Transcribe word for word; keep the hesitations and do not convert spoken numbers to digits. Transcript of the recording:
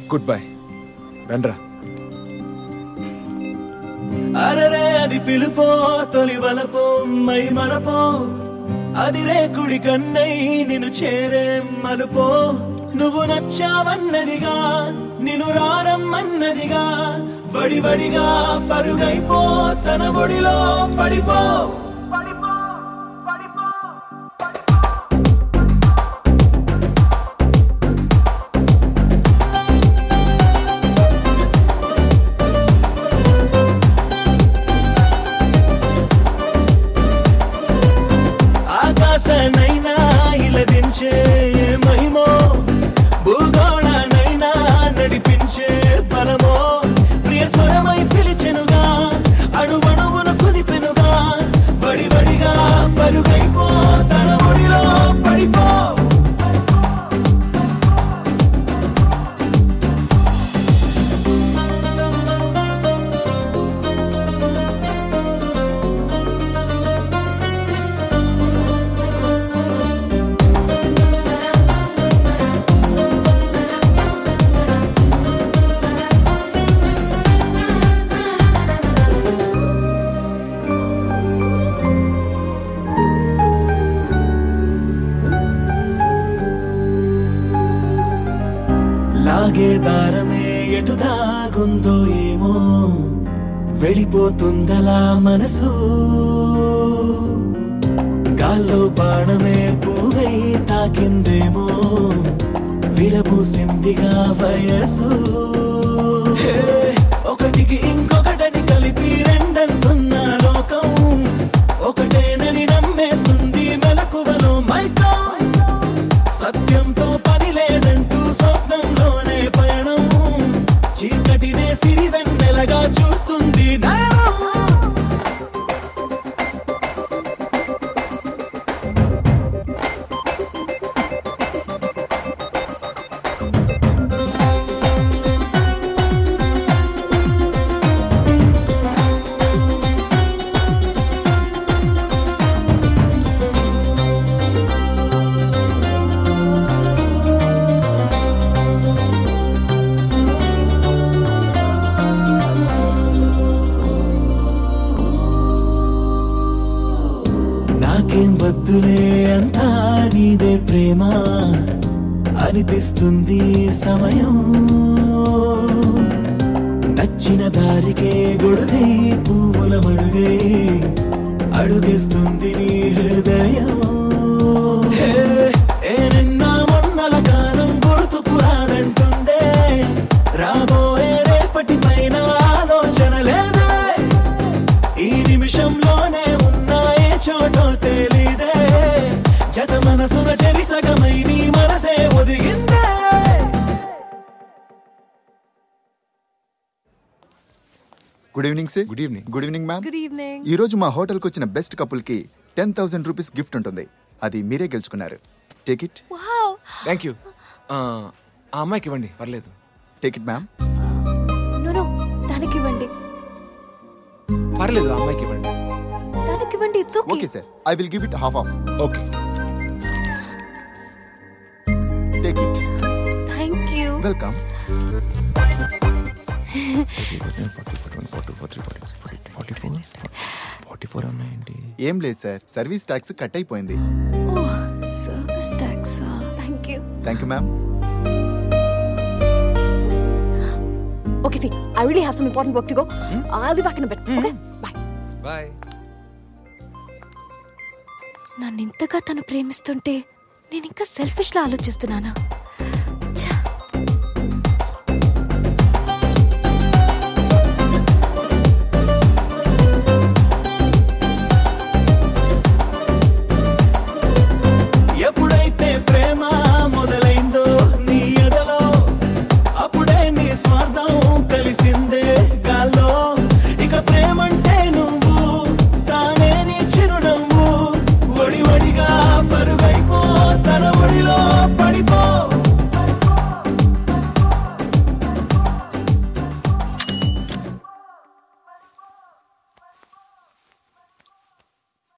Good bye, రండ్రా. అరరే అది పిలుపో తొలి వలపో మై మరపో, అది రేకుడి కన్నై నిన్ను చేరే మలుపో. నువ్వు నచ్చావన్నదిగా నిన్ను రారమ్మన్నదిగా, వడివడిగా పరుగైపో తన ఒడిలో పడిపో. ఆకాశనైనా ఇలదించే మహిమో, భూగోళనైనా నడిపించే బలమో. ప్రియ స్వరమై పిలిచెనుగా, అణువణువును కుదిపెనుగా, వడివడిగా పరుగైపో తన ఒడిలో పడిపో. లాగే దారమే ఎటు దాగుందో ఏమో, వెళ్ళిపోతుందలా మనసు. గాల్లో బాణమే పువ్వై తాకిందేమో, విరబూసిందిగా వయసు. ఒకటికి ఇంకొకటని కలిపి రెండంటున్న లోకం, ఒకటేనని నమ్మేస్తుంది మెలకువలో మైకం. సత్యంతో పని లేదంటూ స్వప్నంలోనే పయనం, చీకటినే సిరివెన్నెలగా చూస్తుంది నయనం. నాకేం వద్దులే అంతా నీదే ప్రేమ అనిపిస్తుంది సమయం. నచ్చిన దారికే గొడుగై పువ్వుల మడుగై అడుగేస్తుంది నీ హృదయం. ఏ నిన్న మొన్నల కాలం గుర్తుకు రానంటుందే, రాబోయే రేపటి పైన ఆలోచన లేదే. ఈ నిమిషంలోనే ఉన్నాయే చోటో తెలీదే, జత మనసున చెరి సగమై నీ మనసే ఒదిగిందే. Good evening sir. Good evening. Good evening ma'am. Good evening. ఈ రోజు మా హోటల్ కి వచ్చిన బెస్ట్ కపుల్ కి టెన్ థౌసండ్ రూపీస్ గిఫ్ట్ ఉంటుంది. అది మీరే గెలుచుకున్నారు. Take it. Wow. Thank you. ఆ అమ్మాయికి ఇవ్వండి, పర్లేదు. Take it ma'am. No no, దానికి ఇవ్వండి. పర్లేదు, ఆ అమ్మాయికి ఇవ్వండి. దానికి ఇవ్వండి. It's okay. Okay sir, I will give it half off. Okay. Take it. Thank you. Welcome. ఏం లేదు సార్, సర్వీస్ ట్యాక్స్ కట్ అయిపోయింది. Oh, service tax. Thank you. Thank you ma'am. Okay fee, I really have some important work to go. I'll be back in a bit. Okay, bye. Bye. నన్ను ఇంతగా తను ప్రేమిస్తుంటే నేను ఇంకా selfish లా ఆలోచిస్తున్నానా?